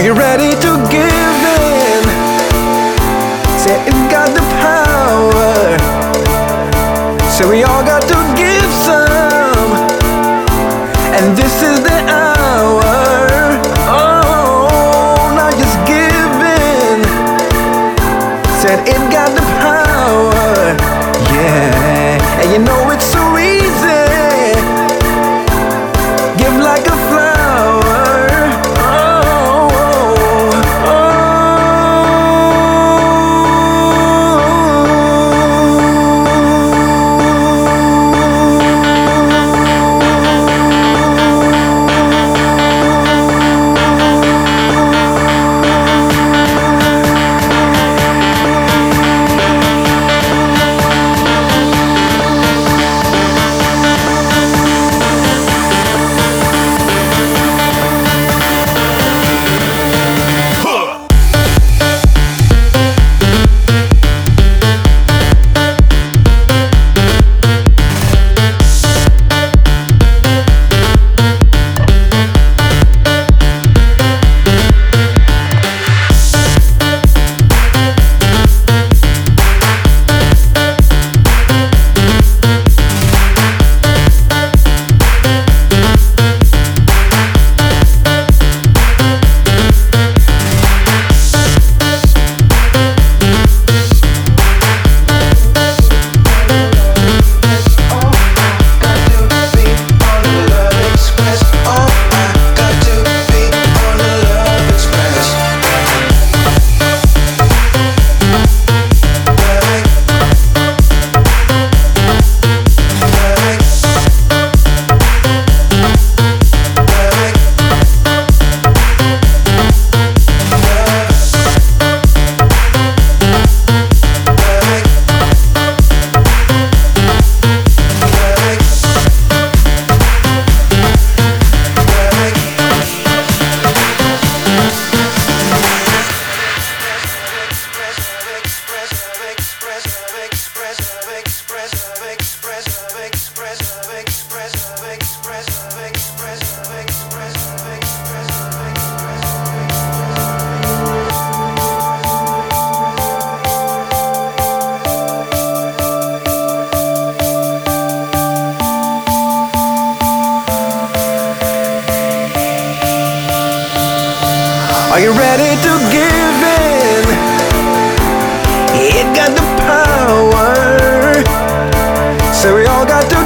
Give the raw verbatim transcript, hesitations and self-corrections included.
you ready to give in? Say it got the power. So we all got to give some, and this is the hour. Oh, now just give in. Said it got the power. Yeah, and you know it's so easy. Give like a flower. Oh, oh, are you ready to give in? It got the power. So we all got to